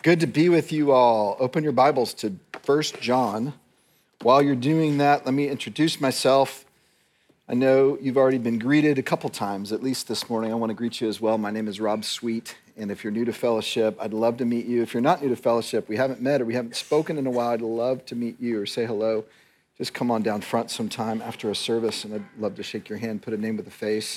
Good to be with you all. Open your Bibles to 1 John. While you're doing that, let me introduce myself. I know you've already been greeted a couple times, at least this morning. I want to greet you as well. My name is Rob Sweet, and if you're new to Fellowship, I'd love to meet you. If you're not new to Fellowship, we haven't met or we haven't spoken in a while, I'd love to meet you or say hello. Just come on down front sometime after a service, and I'd love to shake your hand, put a name with a face.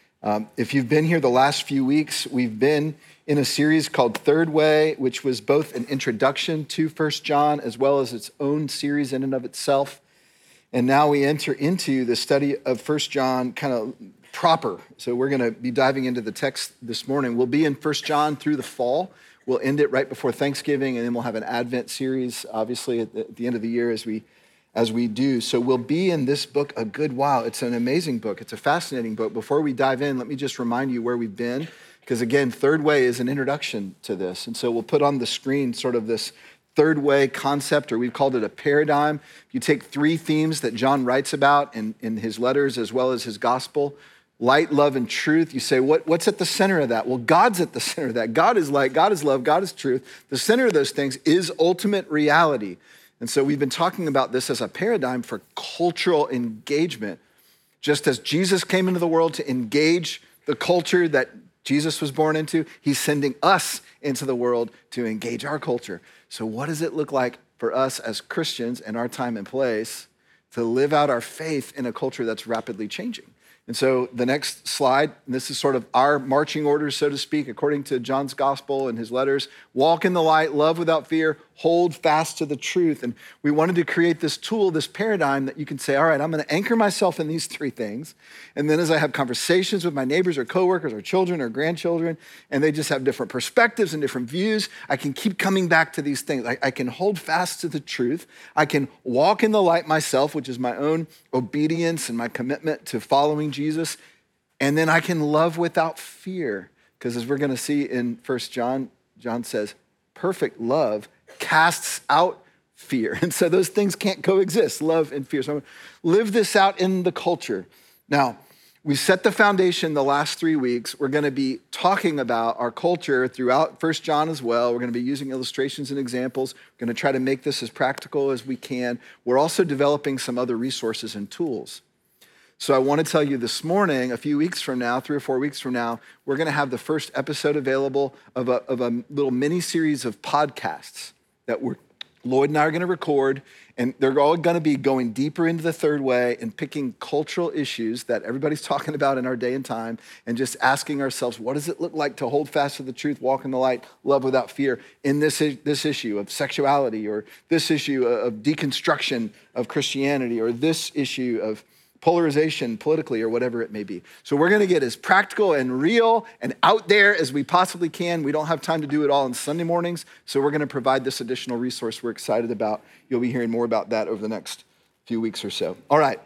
If you've been here the last few weeks, we've been in a series called Third Way, which was both an introduction to 1 John as well as its own series in and of itself. And now we enter into the study of 1 John kind of proper. So we're going to be diving into the text this morning. We'll be in 1 John through the fall. We'll end it right before Thanksgiving, and then we'll have an Advent series, obviously, at the end of the year as we do. So we'll be in this book a good while. It's an amazing book. It's a fascinating book. Before we dive in, let me just remind you where we've been, because again, Third Way is an introduction to this. And so we'll put on the screen sort of this Third Way concept, or we've called it a paradigm. If you take three themes that John writes about in his letters as well as his gospel, light, love, and truth, you say, what's at the center of that? Well, God's at the center of that. God is light, God is love, God is truth. The center of those things is ultimate reality. And so we've been talking about this as a paradigm for cultural engagement. Just as Jesus came into the world to engage the culture that Jesus was born into, he's sending us into the world to engage our culture. So what does it look like for us as Christians in our time and place to live out our faith in a culture that's rapidly changing? And so the next slide, and this is sort of our marching orders, so to speak, according to John's gospel and his letters: walk in the light, love without fear, hold fast to the truth. And we wanted to create this tool, this paradigm that you can say, all right, I'm going to anchor myself in these three things. And then as I have conversations with my neighbors or coworkers or children or grandchildren, and they just have different perspectives and different views, I can keep coming back to these things. I can hold fast to the truth. I can walk in the light myself, which is my own obedience and my commitment to following Jesus. And then I can love without fear. Because as we're going to see in 1 John, John says, perfect love casts out fear. And so those things can't coexist, love and fear. So I'm going to live this out in the culture. Now, we set the foundation the last 3 weeks. We're going to be talking about our culture throughout 1 John as well. We're going to be using illustrations and examples. We're going to try to make this as practical as we can. We're also developing some other resources and tools. So I want to tell you this morning, a few weeks from now, 3 or 4 weeks from now, we're going to have the first episode available of a little mini series of podcasts that Lloyd and I are going to record, and they're all going to be going deeper into the Third Way and picking cultural issues that everybody's talking about in our day and time, and just asking ourselves, what does it look like to hold fast to the truth, walk in the light, love without fear in this issue of sexuality, or this issue of deconstruction of Christianity, or this issue of polarization politically, or whatever it may be. So we're going to get as practical and real and out there as we possibly can. We don't have time to do it all on Sunday mornings, so we're going to provide this additional resource we're excited about. You'll be hearing more about that over the next few weeks or so. All right,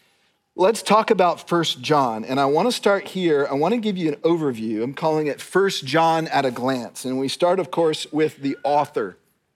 let's talk about 1 John. And I want to start here. I want to give you an overview. I'm calling it 1 John at a glance. And we start, of course, with the author.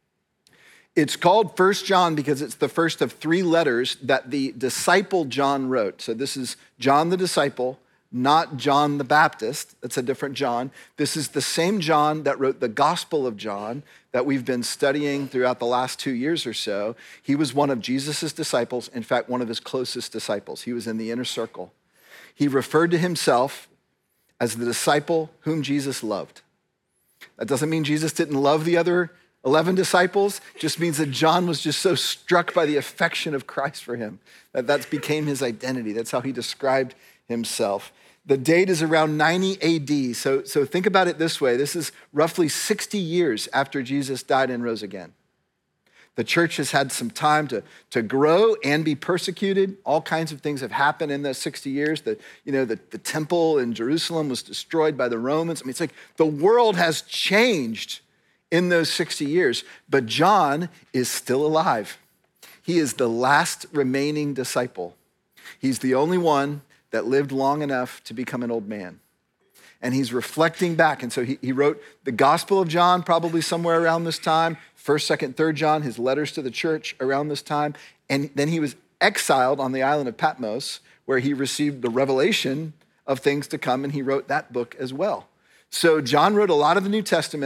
It's called 1 John because it's the first of 3 letters that the disciple John wrote. So this is John the disciple, not John the Baptist. That's a different John. This is the same John that wrote the Gospel of John that we've been studying throughout the last 2 years or so. He was one of Jesus's disciples, in fact, one of his closest disciples. He was in the inner circle. He referred to himself as the disciple whom Jesus loved. That doesn't mean Jesus didn't love the other 11 disciples, just means that John was just so struck by the affection of Christ for him that became his identity. That's how he described himself. The date is around 90 AD. So think about it this way. This is roughly 60 years after Jesus died and rose again. The church has had some time to grow and be persecuted. All kinds of things have happened in those 60 years. The temple in Jerusalem was destroyed by the Romans. I mean, it's like the world has changed in those 60 years, but John is still alive. He is the last remaining disciple. He's the only one that lived long enough to become an old man. And he's reflecting back. And so he wrote the Gospel of John probably somewhere around this time, 1st, 2nd, 3rd John, his letters to the church around this time. And then he was exiled on the island of Patmos, where he received the revelation of things to come, and he wrote that book as well. So John wrote a lot of the New Testament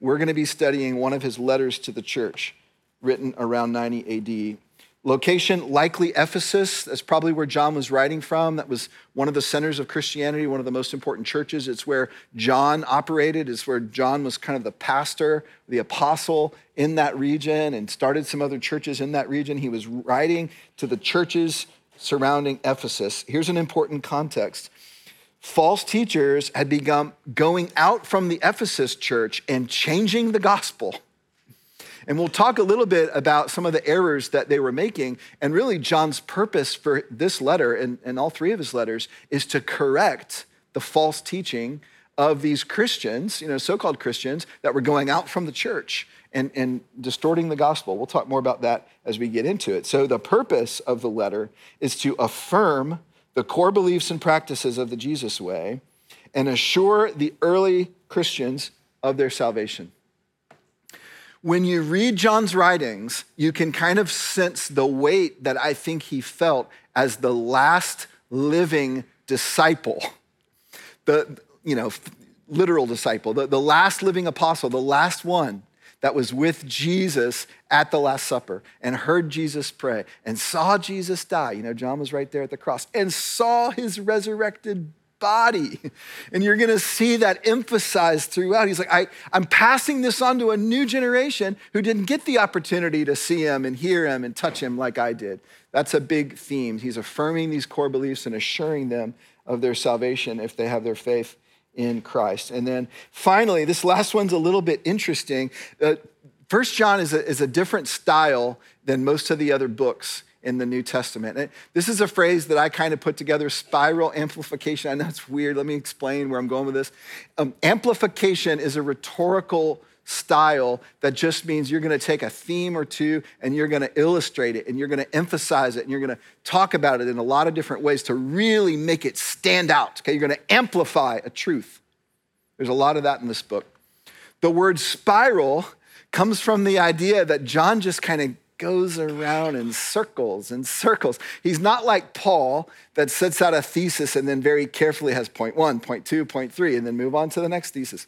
We're going to be studying one of his letters to the church, written around 90 AD. Location, likely Ephesus. That's probably where John was writing from. That was one of the centers of Christianity, one of the most important churches. It's where John operated. It's where John was kind of the pastor, the apostle in that region, and started some other churches in that region. He was writing to the churches surrounding Ephesus. Here's an important context. False teachers had begun going out from the Ephesus church and changing the gospel. And we'll talk a little bit about some of the errors that they were making. And really, John's purpose for this letter and all three of his letters is to correct the false teaching of these Christians, so-called Christians, that were going out from the church and distorting the gospel. We'll talk more about that as we get into it. So the purpose of the letter is to affirm the core beliefs and practices of the Jesus way and assure the early Christians of their salvation. When you read John's writings, you can kind of sense the weight that I think he felt as the last living disciple, the literal disciple, the last living apostle, the last one that was with Jesus at the Last Supper and heard Jesus pray and saw Jesus die. John was right there at the cross and saw his resurrected body. And you're going to see that emphasized throughout. He's like, I'm passing this on to a new generation who didn't get the opportunity to see him and hear him and touch him like I did. That's a big theme. He's affirming these core beliefs and assuring them of their salvation if they have their faith in Christ. And then finally, this last one's a little bit interesting. 1 John is a different style than most of the other books in the New Testament. And this is a phrase that I kind of put together, spiral amplification. I know it's weird. Let me explain where I'm going with this. Amplification is a rhetorical style that just means you're going to take a theme or two and you're going to illustrate it and you're going to emphasize it and you're going to talk about it in a lot of different ways to really make it stand out. Okay, you're going to amplify a truth. There's a lot of that in this book. The word spiral comes from the idea that John just kind of goes around in circles and circles. He's not like Paul that sets out a thesis and then very carefully has point 1, point 2, point 3, and then move on to the next thesis.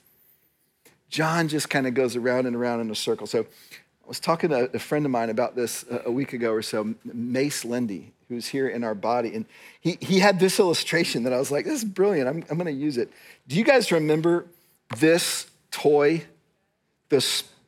John just kind of goes around and around in a circle. So I was talking to a friend of mine about this a week ago or so, Mace Lindy, who's here in our body. And he had this illustration that I was like, this is brilliant. I'm going to use it. Do you guys remember this toy? The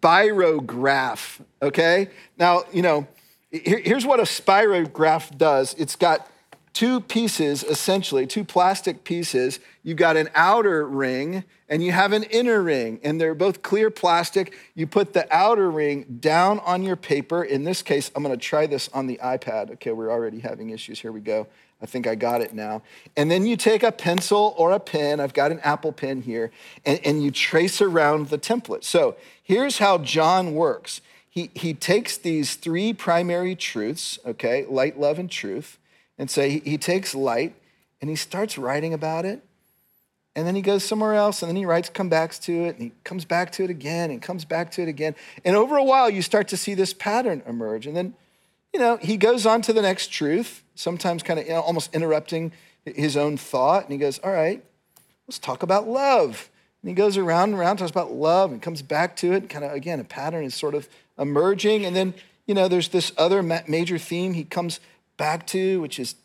spirograph, okay? Now, here's what a spirograph does. It's got two pieces, essentially, two plastic pieces. You've got an outer ring and you have an inner ring, and they're both clear plastic. You put the outer ring down on your paper. In this case, I'm gonna try this on the iPad. Okay, we're already having issues. Here we go. I think I got it now. And then you take a pencil or a pen, I've got an Apple pen here, and you trace around the template. So here's how John works. He takes these three primary truths, okay, light, love, and truth, and so he takes light and he starts writing about it, and then he goes somewhere else, and then he come back to it, and he comes back to it again, and comes back to it again. And over a while, you start to see this pattern emerge. And then, he goes on to the next truth, sometimes kind of almost interrupting his own thought. And he goes, all right, let's talk about love. And he goes around and around, talks about love, and comes back to it. Kind of, again, a pattern is sort of emerging. And then, there's this other major theme he comes back to, which is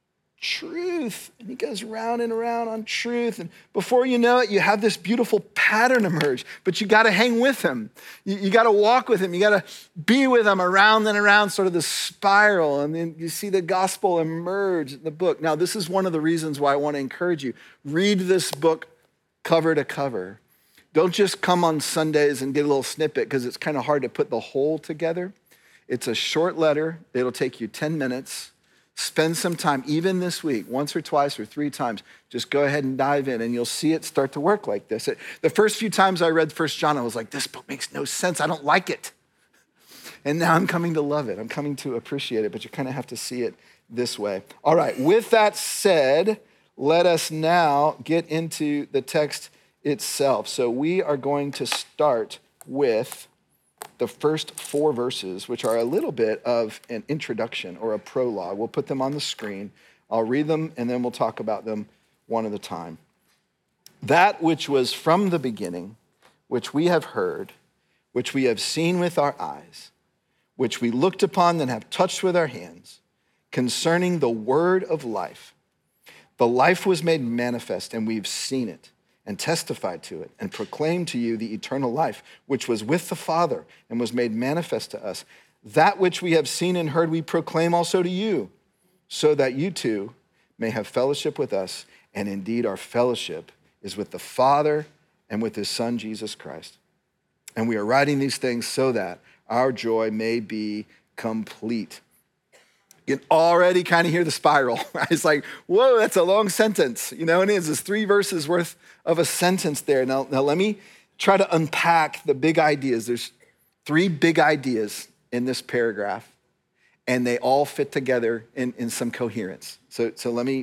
truth. And he goes round and around on truth. And before you know it, you have this beautiful pattern emerge, but you got to hang with him. You got to walk with him. You got to be with him around and around sort of the spiral. And then you see the gospel emerge in the book. Now, this is one of the reasons why I want to encourage you. Read this book cover to cover. Don't just come on Sundays and get a little snippet because it's kind of hard to put the whole together. It's a short letter. It'll take you 10 minutes. Spend some time, even this week, once or twice or 3 times. Just go ahead and dive in and you'll see it start to work like this. The first few times I read 1 John, I was like, this book makes no sense. I don't like it. And now I'm coming to love it. I'm coming to appreciate it, but you kind of have to see it this way. All right, with that said, let us now get into the text itself. So we are going to start with the first 4 verses, which are a little bit of an introduction or a prologue. We'll put them on the screen. I'll read them, and then we'll talk about them one at a time. That which was from the beginning, which we have heard, which we have seen with our eyes, which we looked upon and have touched with our hands, concerning the word of life. The life was made manifest, and we've seen it and testified to it and proclaimed to you the eternal life, which was with the Father and was made manifest to us. That which we have seen and heard we proclaim also to you, so that you too may have fellowship with us. And indeed, our fellowship is with the Father and with his Son, Jesus Christ. And we are writing these things so that our joy may be complete. You can already kind of hear the spiral. It's like, whoa, that's a long sentence. And it's 3 verses worth of a sentence there. Now let me try to unpack the big ideas. There's 3 big ideas in this paragraph, and they all fit together in some coherence. So let me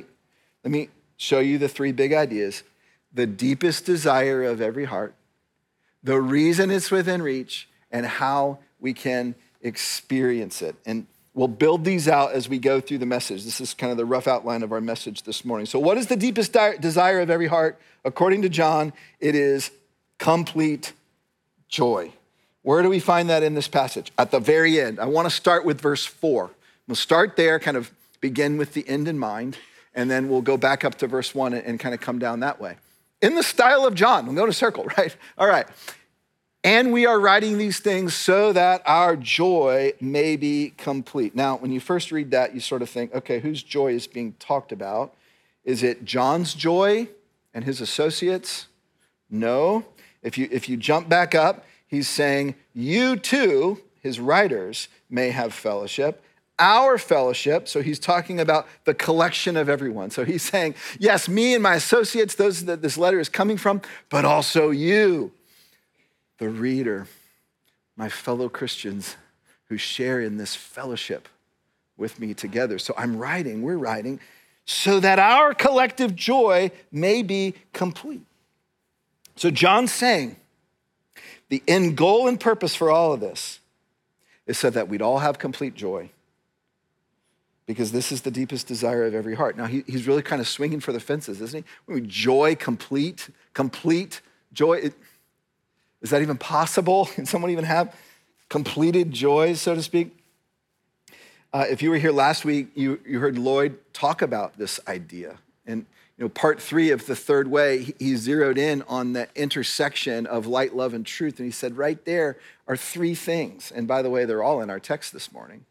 show you the 3 big ideas. The deepest desire of every heart, the reason it's within reach, and how we can experience it. And we'll build these out as we go through the message. This is kind of the rough outline of our message this morning. So what is the deepest desire of every heart? According to John, it is complete joy. Where do we find that in this passage? At the very end. I want to start with verse 4. We'll start there, kind of begin with the end in mind, and then we'll go back up to verse 1 and kind of come down that way. In the style of John, we'll go to circle, right? All right. And we are writing these things so that our joy may be complete. Now, when you first read that, you sort of think, okay, whose joy is being talked about? Is it John's joy and his associates? No. If you jump back up, he's saying, you too, his writers, may have fellowship. Our fellowship, so he's talking about the collection of everyone. So he's saying, yes, me and my associates, those that this letter is coming from, but also you, the reader, my fellow Christians who share in this fellowship with me together. So we're writing, so that our collective joy may be complete. So John's saying the end goal and purpose for all of this is so that we'd all have complete joy, because this is the deepest desire of every heart. Now, he's really kind of swinging for the fences, isn't he? Joy, complete joy. Is that even possible? Can someone even have completed joy, so to speak? If you were here last week, you heard Lloyd talk about this idea. And part 3 of the third way, he zeroed in on the intersection of light, love, and truth. And he said right there are 3 things. And by the way, they're all in our text this morning.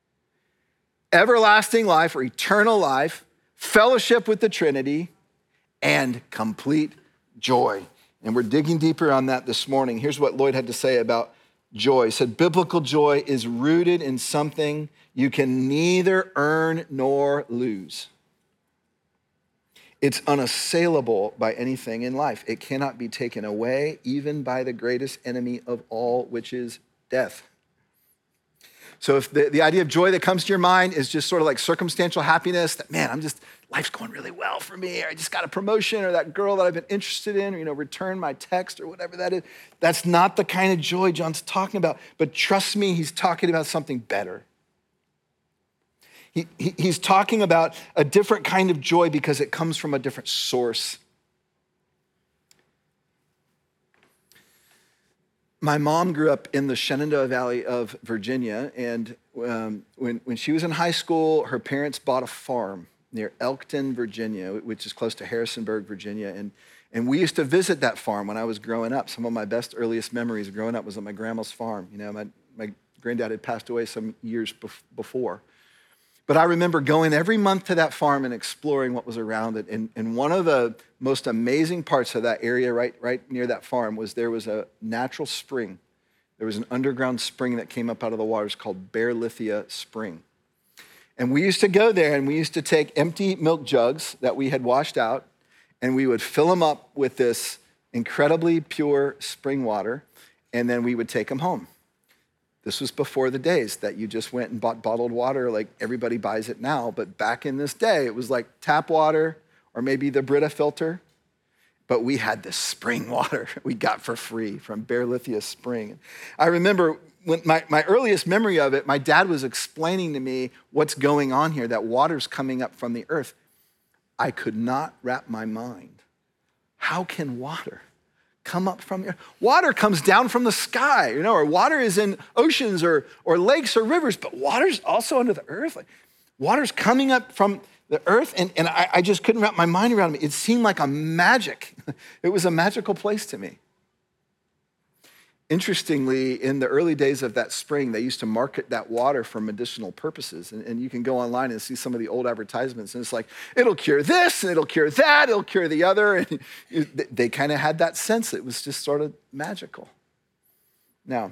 Everlasting life or eternal life, fellowship with the Trinity, and complete joy. And we're digging deeper on that this morning. Here's what Lloyd had to say about joy. He said, biblical joy is rooted in something you can neither earn nor lose. It's unassailable by anything in life. It cannot be taken away, even by the greatest enemy of all, which is death. So if the idea of joy that comes to your mind is just sort of like circumstantial happiness, that, man, life's going really well for me, or I just got a promotion, or that girl that I've been interested in, or, return my text, or whatever that is, that's not the kind of joy John's talking about. But trust me, he's talking about something better. He's talking about a different kind of joy because it comes from a different source. My mom grew up in the Shenandoah Valley of Virginia, and when she was in high school, her parents bought a farm near Elkton, Virginia, which is close to Harrisonburg, Virginia, and we used to visit that farm when I was growing up. Some of my best, earliest memories of growing up was at my grandma's farm. My granddad had passed away some years before. But I remember going every month to that farm and exploring what was around it. And one of the most amazing parts of that area right near that farm was there was a natural spring. There was an underground spring that came up out of the waters called Bear Lithia Spring. And we used to go there, and we used to take empty milk jugs that we had washed out, and we would fill them up with this incredibly pure spring water, and then we would take them home. This was before the days that you just went and bought bottled water like everybody buys it now. But back in this day, it was like tap water or maybe the Brita filter. But we had this spring water we got for free from Bear Lithia Spring. I remember when my earliest memory of it, my dad was explaining to me what's going on here, that water's coming up from the earth. I could not wrap my mind. How can water come up from the earth. Water comes down from the sky, or water is in oceans or lakes or rivers, but water's also under the earth. Like, water's coming up from the earth, and I just couldn't wrap my mind around it. It seemed like a magic. It was a magical place to me. Interestingly, in the early days of that spring, they used to market that water for medicinal purposes. And you can go online and see some of the old advertisements. And it's like, it'll cure this, and it'll cure that, it'll cure the other. And they kind of had that sense. It was just sort of magical. Now,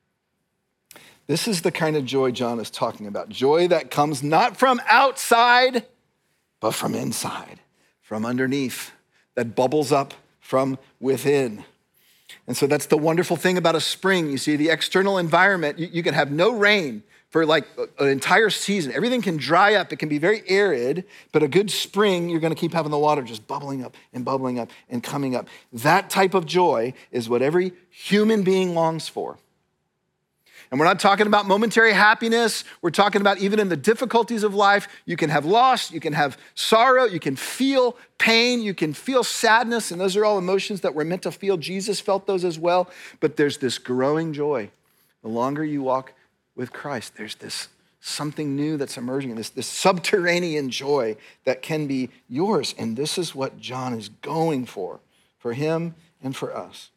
this is the kind of joy John is talking about. Joy that comes not from outside, but from inside, from underneath, that bubbles up from within. And so that's the wonderful thing about a spring. You see, the external environment, you can have no rain for like an entire season. Everything can dry up. It can be very arid, but a good spring, you're going to keep having the water just bubbling up and coming up. That type of joy is what every human being longs for. And we're not talking about momentary happiness. We're talking about even in the difficulties of life, you can have loss, you can have sorrow, you can feel pain, you can feel sadness, and those are all emotions that we're meant to feel. Jesus felt those as well, but there's this growing joy. The longer you walk with Christ, there's this something new that's emerging, this subterranean joy that can be yours, and this is what John is going for him and for us.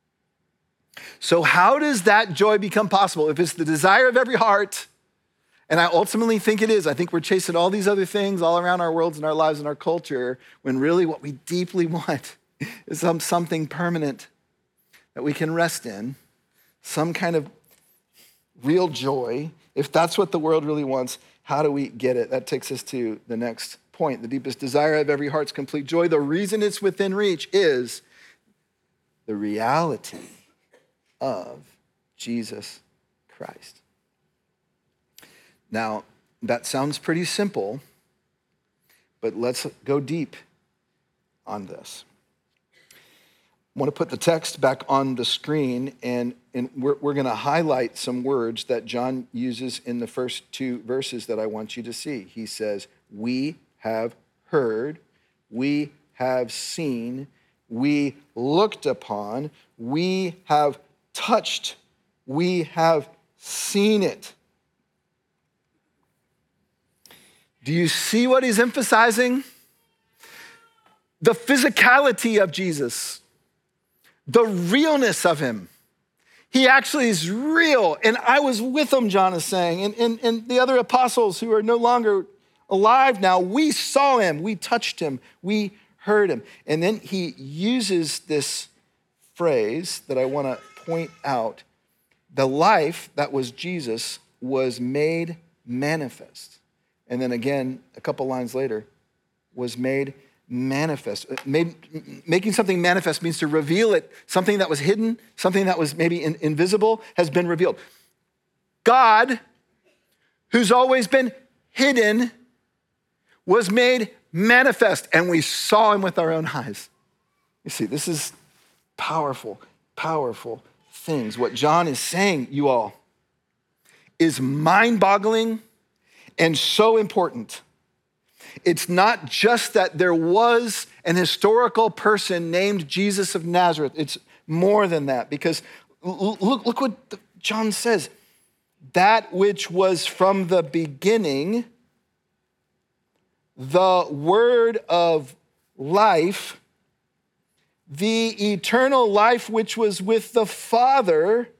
So how does that joy become possible? If it's the desire of every heart, and I ultimately think it is, I think we're chasing all these other things all around our worlds and our lives and our culture, when really what we deeply want is something permanent that we can rest in, some kind of real joy. If that's what the world really wants, how do we get it? That takes us to the next point. The deepest desire of every heart's complete joy. The reason it's within reach is the reality of Jesus Christ. Now, that sounds pretty simple, but let's go deep on this. I want to put the text back on the screen, and we're going to highlight some words that John uses in the first two verses that I want you to see. He says, we have heard, we have seen, we looked upon, we have touched, we have seen it. Do you see what he's emphasizing? The physicality of Jesus, the realness of him. He actually is real, and I was with him, John is saying, and the other apostles who are no longer alive now, we saw him, we touched him, we heard him. And then he uses this phrase that I want to point out. The life that was Jesus was made manifest. And then again, a couple lines later, was made manifest. Making something manifest means to reveal it. Something that was hidden, something that was maybe invisible, has been revealed. God, who's always been hidden, was made manifest, and we saw him with our own eyes. You see, this is powerful, powerful things. What John is saying, you all, is mind-boggling and so important. It's not just that there was an historical person named Jesus of Nazareth. It's more than that, because look what John says. That which was from the beginning, the word of life, the eternal life which was with the Father,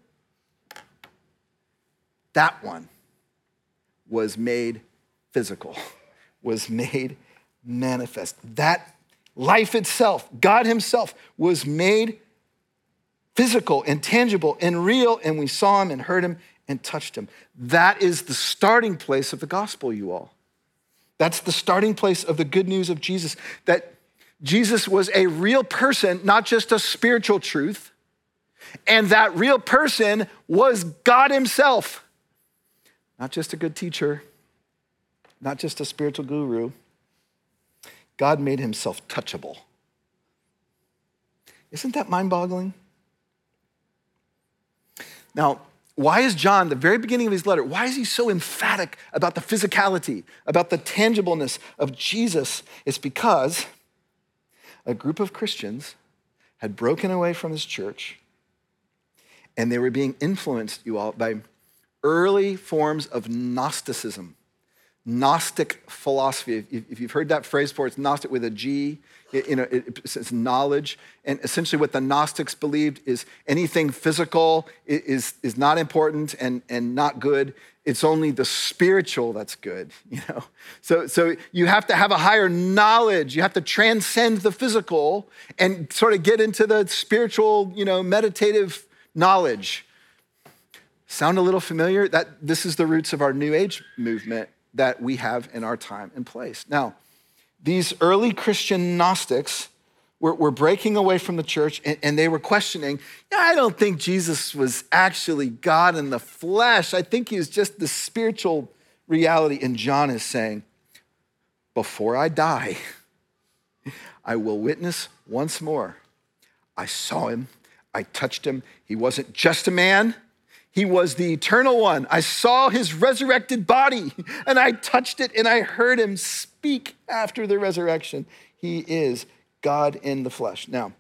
that one was made physical, was made manifest. That life itself, God himself, was made physical and tangible and real, and we saw him and heard him and touched him. That is the starting place of the gospel, you all. That's the starting place of the good news of Jesus, that Jesus was a real person, not just a spiritual truth, and that real person was God himself. Not just a good teacher, not just a spiritual guru. God made himself touchable. Isn't that mind-boggling? Now, why is John, the very beginning of his letter, why is he so emphatic about the physicality, about the tangibleness of Jesus? It's because a group of Christians had broken away from his church, and they were being influenced, you all, by early forms of Gnosticism, Gnostic philosophy. If you've heard that phrase before, it's Gnostic with a G. It's knowledge. And essentially what the Gnostics believed is anything physical is not important and not good. It's only the spiritual that's good, So you have to have a higher knowledge. You have to transcend the physical and sort of get into the spiritual, meditative knowledge. Sound a little familiar? This is the roots of our New Age movement that we have in our time and place. Now, these early Christian Gnostics were breaking away from the church, and they were questioning, I don't think Jesus was actually God in the flesh. I think he was just the spiritual reality. And John is saying, before I die, I will witness once more. I saw him. I touched him. He wasn't just a man. He was the eternal one. I saw his resurrected body, and I touched it, and I heard him speak after the resurrection. He is God in the flesh. Now,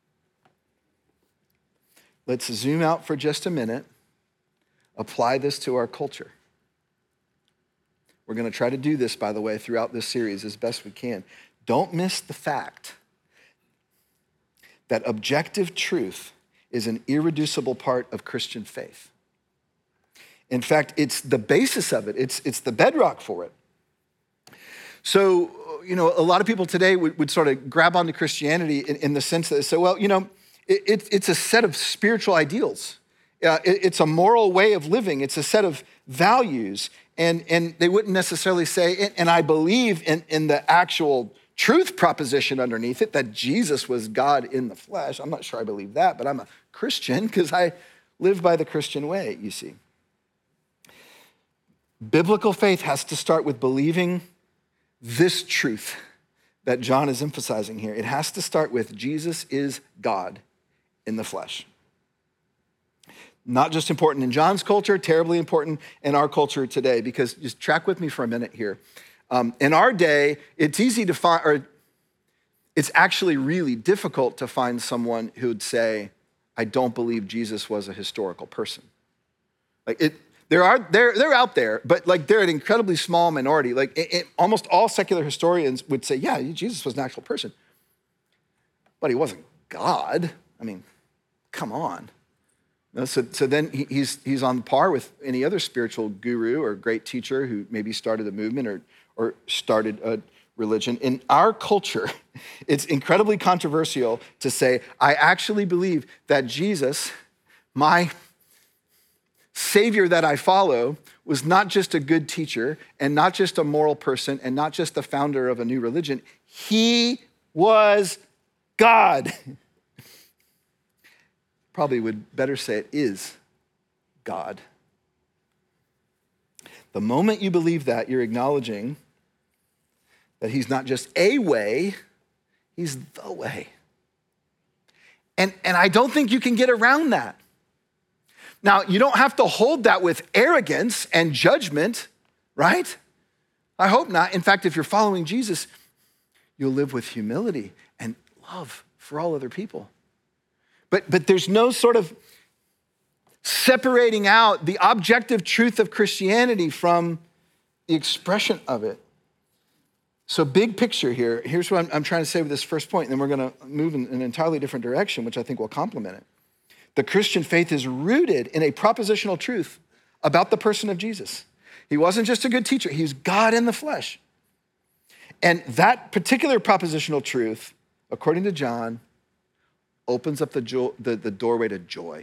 let's zoom out for just a minute, apply this to our culture. We're going to try to do this, by the way, throughout this series as best we can. Don't miss the fact that objective truth is an irreducible part of Christian faith. In fact, it's the basis of it. It's the bedrock for it. So, a lot of people today would sort of grab onto Christianity in the sense that they say, well, it's a set of spiritual ideals. It's a moral way of living. It's a set of values. And they wouldn't necessarily say, and I believe in the actual truth proposition underneath it, that Jesus was God in the flesh. I'm not sure I believe that, but I'm a Christian because I live by the Christian way, you see. Biblical faith has to start with believing this truth that John is emphasizing here. It has to start with Jesus is God in the flesh. Not just important in John's culture, terribly important in our culture today, because just track with me for a minute here. In our day, it's easy to find, or it's actually really difficult to find someone who'd say, I don't believe Jesus was a historical person. They're out there, but they're an incredibly small minority. Almost all secular historians would say, yeah, Jesus was an actual person, but he wasn't God. I mean, come on. So then he's on par with any other spiritual guru or great teacher who maybe started a movement or started a religion. In our culture, it's incredibly controversial to say, I actually believe that Jesus, my Savior that I follow, was not just a good teacher and not just a moral person and not just the founder of a new religion. He was God. Probably would better say it is God. The moment you believe that, you're acknowledging that he's not just a way, he's the way. And I don't think you can get around that. Now, you don't have to hold that with arrogance and judgment, right? I hope not. In fact, if you're following Jesus, you'll live with humility and love for all other people. But there's no sort of separating out the objective truth of Christianity from the expression of it. So big picture here, here's what I'm trying to say with this first point, and then we're going to move in an entirely different direction, which I think will complement it. The Christian faith is rooted in a propositional truth about the person of Jesus. He wasn't just a good teacher, he was God in the flesh. And that particular propositional truth, according to John, opens up the doorway to joy.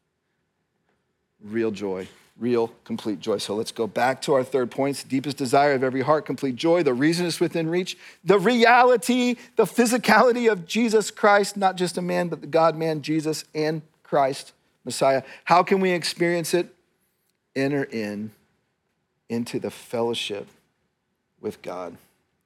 Real joy, real complete joy. So let's go back to our third point. Deepest desire of every heart, complete joy. The reason is within reach. The reality, the physicality of Jesus Christ, not just a man, but the God-man, Jesus and Christ, Messiah. How can we experience it? Enter into the fellowship with God.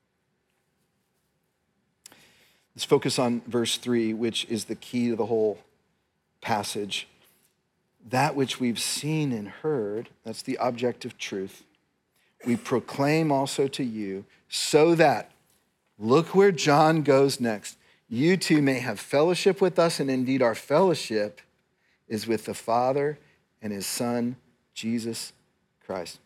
Let's focus on verse 3, which is the key to the whole passage. That which we've seen and heard, that's the objective truth, we proclaim also to you, so that, look where John goes next, you too may have fellowship with us, and indeed our fellowship is with the Father and his Son, Jesus Christ.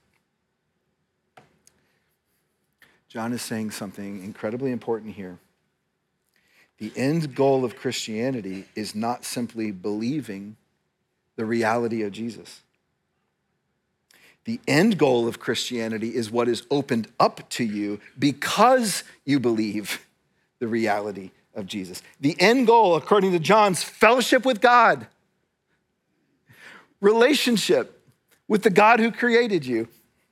John is saying something incredibly important here. The end goal of Christianity is not simply believing the reality of Jesus. The end goal of Christianity is what is opened up to you because you believe the reality of Jesus. The end goal, according to John's, fellowship with God, relationship with the God who created you.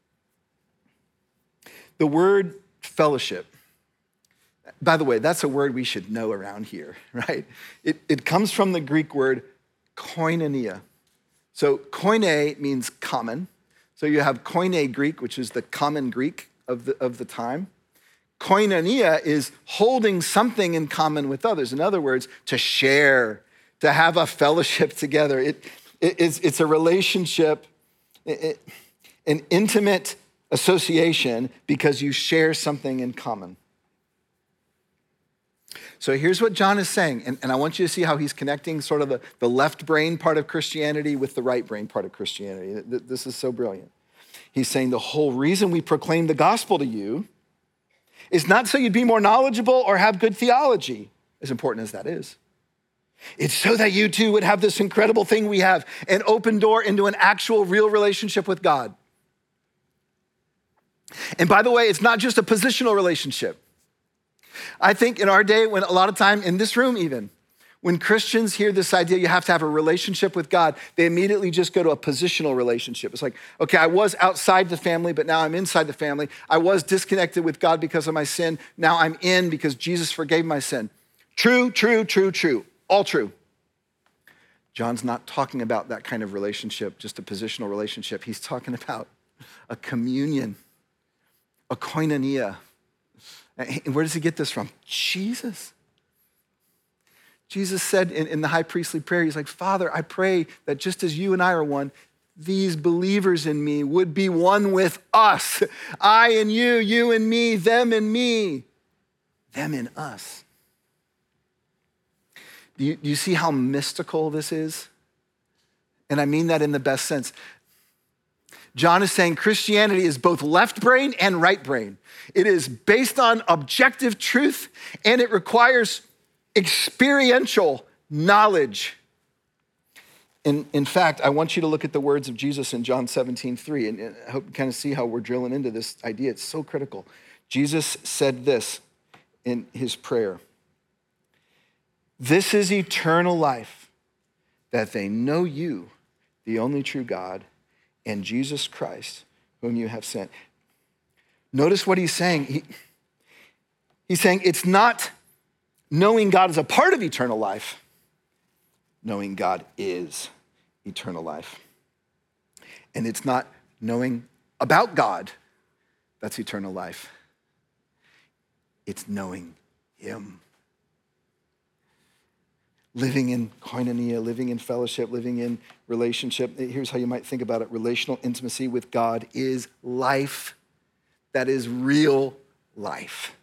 The word fellowship, by the way, that's a word we should know around here, right? It comes from the Greek word koinonia. So koine means common. So you have Koine Greek, which is the common Greek of the time. Koinonia is holding something in common with others. In other words, to share, to have a fellowship together. It's a relationship, an intimate association because you share something in common. So here's what John is saying, and I want you to see how he's connecting sort of the left brain part of Christianity with the right brain part of Christianity. This is so brilliant. He's saying the whole reason we proclaim the gospel to you is not so you'd be more knowledgeable or have good theology, as important as that is. It's so that you too would have this incredible thing we have, an open door into an actual real relationship with God. And by the way, it's not just a positional relationship. I think in our day, when a lot of time, in this room even, when Christians hear this idea you have to have a relationship with God, they immediately just go to a positional relationship. It's like, okay, I was outside the family, but now I'm inside the family. I was disconnected with God because of my sin. Now I'm in because Jesus forgave my sin. True, true, true, true. All true. John's not talking about that kind of relationship, just a positional relationship. He's talking about a communion, a koinonia. And where does he get this from? Jesus. Jesus said in the high priestly prayer, he's like, Father, I pray that just as you and I are one, these believers in me would be one with us. I and you and me, them and me, them and us. Do you see how mystical this is? And I mean that in the best sense. John is saying Christianity is both left brain and right brain. It is based on objective truth, and it requires experiential knowledge. In fact, I want you to look at the words of Jesus in John 17:3, and I hope you kind of see how we're drilling into this idea. It's so critical. Jesus said this in his prayer. This is eternal life, that they know you, the only true God, and Jesus Christ, whom you have sent. Notice what he's saying. He's saying it's not knowing God is a part of eternal life. Knowing God is eternal life. And it's not knowing about God that's eternal life. It's knowing him. Living in koinonia, living in fellowship, living in relationship. Here's how you might think about it. Relational intimacy with God is life that is real life.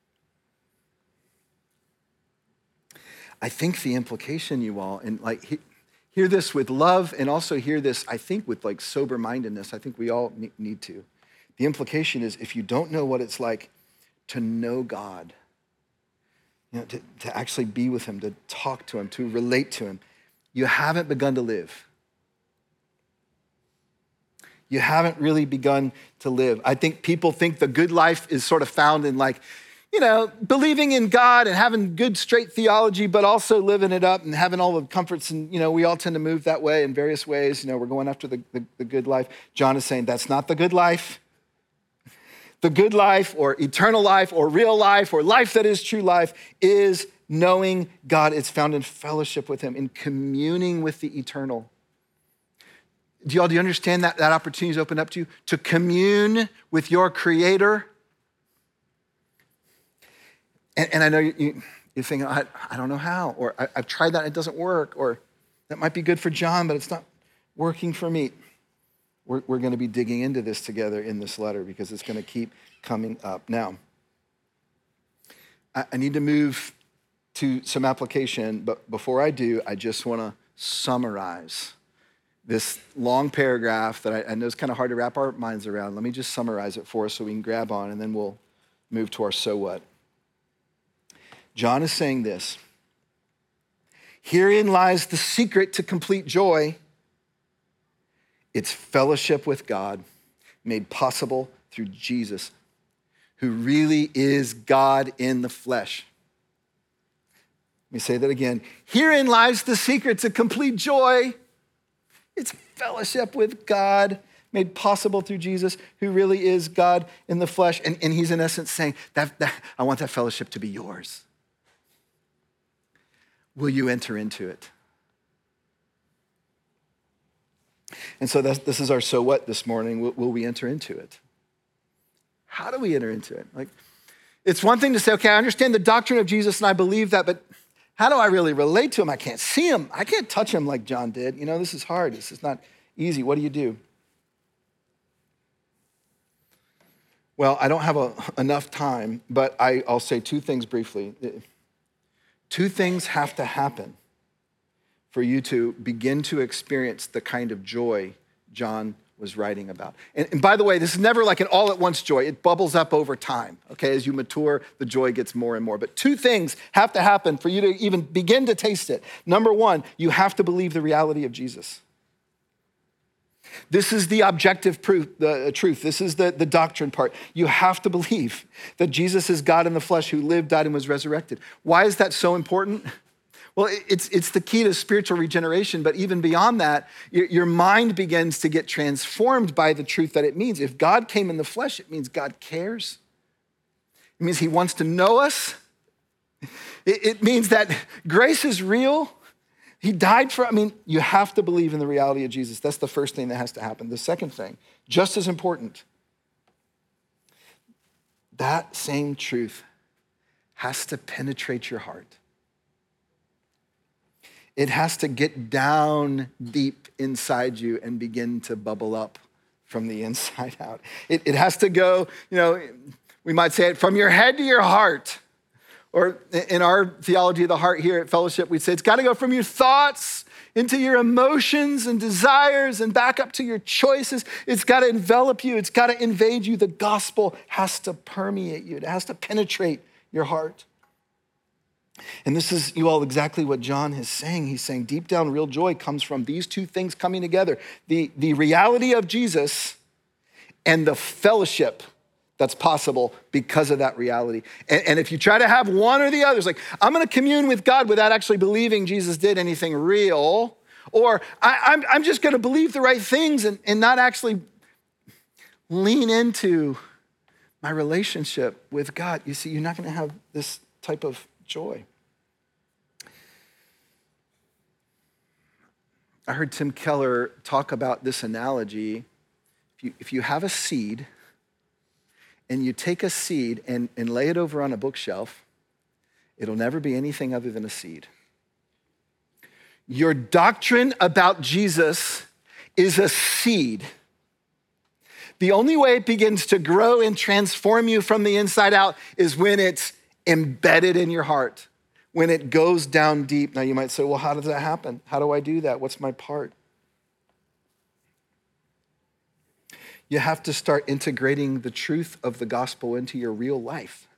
I think the implication, you all, and hear this with love and also hear this, I think, with sober-mindedness. I think we all need to. The implication is if you don't know what it's like to know God, to actually be with him, to talk to him, to relate to him, you haven't begun to live. You haven't really begun to live. I think people think the good life is sort of found in believing in God and having good straight theology, but also living it up and having all the comforts. And, we all tend to move that way in various ways. We're going after the good life. John is saying that's not the good life. The good life or eternal life or real life or life that is true life is knowing God. It's found in fellowship with him, in communing with the eternal. Do you understand that opportunity is opened up to you? To commune with your creator. And I know you're thinking, I don't know how, or I've tried that, it doesn't work, or that might be good for John, but it's not working for me. We're going to be digging into this together in this letter because it's going to keep coming up. Now, I need to move to some application, but before I do, I just want to summarize this long paragraph that I know is kind of hard to wrap our minds around. Let me just summarize it for us so we can grab on, and then we'll move to our so what. John is saying this: herein lies the secret to complete joy. It's fellowship with God made possible through Jesus, who really is God in the flesh. Let me say that again. Herein lies the secret to complete joy. It's fellowship with God made possible through Jesus, who really is God in the flesh. And he's in essence saying, that I want that fellowship to be yours. Will you enter into it? And so this is our so what this morning. Will we enter into it? How do we enter into it? Like, it's one thing to say, okay, I understand the doctrine of Jesus and I believe that, but how do I really relate to him? I can't see him. I can't touch him like John did. You know, this is hard. This is not easy. What do you do? Well, I don't have enough time, but I'll say two things briefly. Two things have to happen for you to begin to experience the kind of joy John was writing about. And by the way, this is never like an all-at-once joy. It bubbles up over time, okay? As you mature, the joy gets more and more. But two things have to happen for you to even begin to taste it. Number one, you have to believe the reality of Jesus. This is the objective proof, the truth. This is the doctrine part. You have to believe that Jesus is God in the flesh who lived, died, and was resurrected. Why is that so important? Well, it's the key to spiritual regeneration, but even beyond that, your mind begins to get transformed by the truth that it means. If God came in the flesh, it means God cares. It means he wants to know us. It means that grace is real. He died for, you have to believe in the reality of Jesus. That's the first thing that has to happen. The second thing, just as important, that same truth has to penetrate your heart. It has to get down deep inside you and begin to bubble up from the inside out. It has to go, we might say it from your head to your heart. Or in our theology of the heart here at Fellowship, we'd say it's got to go from your thoughts into your emotions and desires and back up to your choices. It's got to envelop you. It's got to invade you. The gospel has to permeate you. It has to penetrate your heart. And this is, you all, exactly what John is saying. He's saying deep down, real joy comes from these two things coming together. The reality of Jesus and the fellowship that's possible because of that reality. And if you try to have one or the other, it's like, I'm going to commune with God without actually believing Jesus did anything real, or I'm just going to believe the right things and not actually lean into my relationship with God. You see, you're not going to have this type of joy. I heard Tim Keller talk about this analogy. If you have a seed and you take a seed and lay it over on a bookshelf, it'll never be anything other than a seed. Your doctrine about Jesus is a seed. The only way it begins to grow and transform you from the inside out is when it's embedded in your heart, when it goes down deep. Now you might say, well, how does that happen? How do I do that? What's my part? You have to start integrating the truth of the gospel into your real life.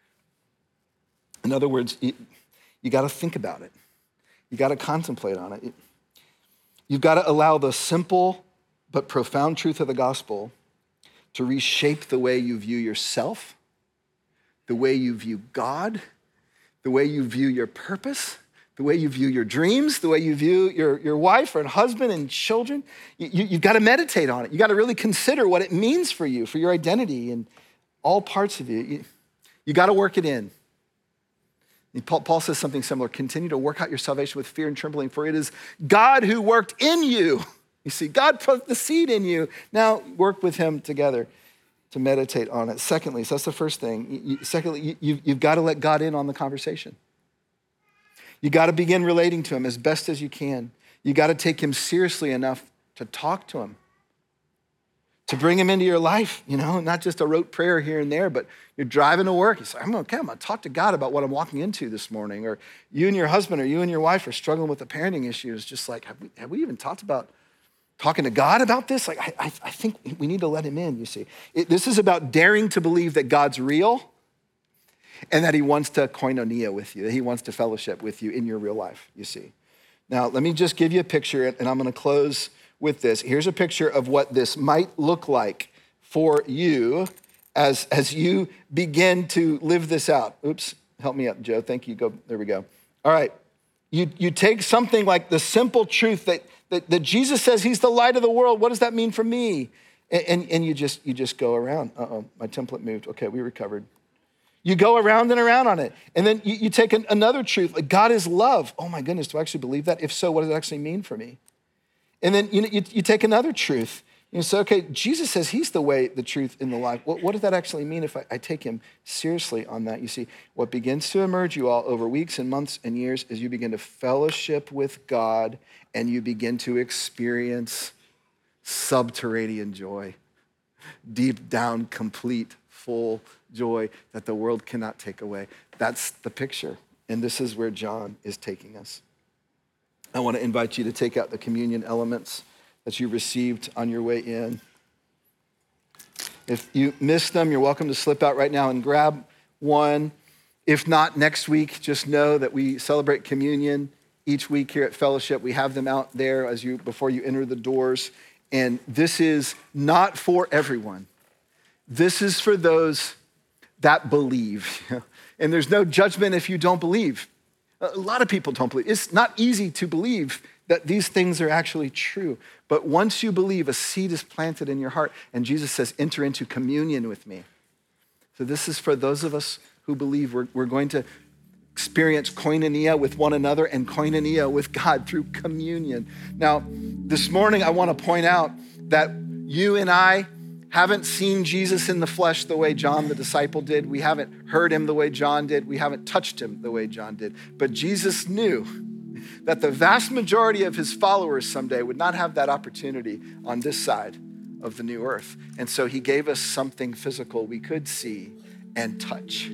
In other words, you got to think about it. You got to contemplate on it. You've got to allow the simple but profound truth of the gospel to reshape the way you view yourself, the way you view God, the way you view your purpose, the way you view your dreams, the way you view your wife or husband and children. You've got to meditate on it. You got to really consider what it means for you, for your identity and all parts of you. You got to work it in. Paul says something similar. Continue to work out your salvation with fear and trembling, for it is God who worked in you. You see, God put the seed in you. Now work with him together to meditate on it. Secondly, so that's the first thing. You've got to let God in on the conversation. You got to begin relating to him as best as you can. You got to take him seriously enough to talk to him, to bring him into your life, not just a rote prayer here and there, but you're driving to work. You say, I'm gonna talk to God about what I'm walking into this morning. Or you and your husband or you and your wife are struggling with a parenting issue. It's just like, have we even talked about talking to God about this? Like, I think we need to let him in, you see. This is about daring to believe that God's real and that he wants to koinonia with you, that he wants to fellowship with you in your real life, you see. Now, let me just give you a picture, and I'm gonna close with this. Here's a picture of what this might look like for you as you begin to live this out. Oops, help me out, Joe. Thank you. There we go. All right. You take something like the simple truth that Jesus says he's the light of the world. What does that mean for me? And you just go around. My template moved. Okay, we recovered. You go around and around on it. And then you take another truth, like God is love. Oh my goodness, do I actually believe that? If so, what does it actually mean for me? And then you take another truth. You say, okay, Jesus says he's the way, the truth, and the life. What does that actually mean if I take him seriously on that? You see, what begins to emerge, you all, over weeks and months and years is you begin to fellowship with God and you begin to experience subterranean joy, deep down, complete, full joy that the world cannot take away. That's the picture. And this is where John is taking us. I want to invite you to take out the communion elements that you received on your way in. If you missed them, you're welcome to slip out right now and grab one. If not, next week, just know that we celebrate communion each week here at Fellowship. We have them out there before you enter the doors. And this is not for everyone. This is for those that believe. And there's no judgment if you don't believe. A lot of people don't believe. It's not easy to believe that these things are actually true. But once you believe, a seed is planted in your heart. And Jesus says, enter into communion with me. So this is for those of us who believe we're going to experience koinonia with one another and koinonia with God through communion. Now, this morning, I want to point out that you and I haven't seen Jesus in the flesh the way John the disciple did. We haven't heard him the way John did. We haven't touched him the way John did. But Jesus knew that the vast majority of his followers someday would not have that opportunity on this side of the new earth. And so he gave us something physical we could see and touch.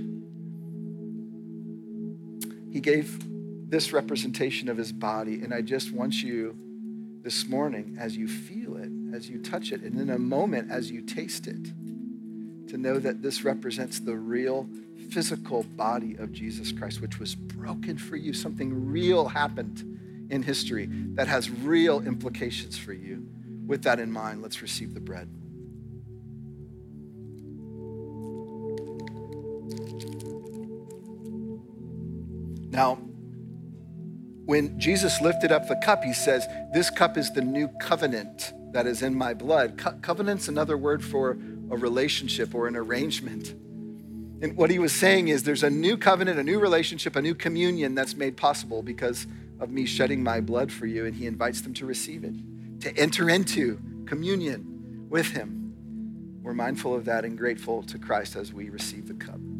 He gave this representation of his body. And I just want you this morning, as you feel it, as you touch it, and in a moment as you taste it, to know that this represents the real physical body of Jesus Christ, which was broken for you. Something real happened in history that has real implications for you. With that in mind, let's receive the bread. Now, when Jesus lifted up the cup, he says, this cup is the new covenant that is in my blood. Covenant's another word for a relationship or an arrangement. And what he was saying is there's a new covenant, a new relationship, a new communion that's made possible because of me shedding my blood for you. And he invites them to receive it, to enter into communion with him. We're mindful of that and grateful to Christ as we receive the cup.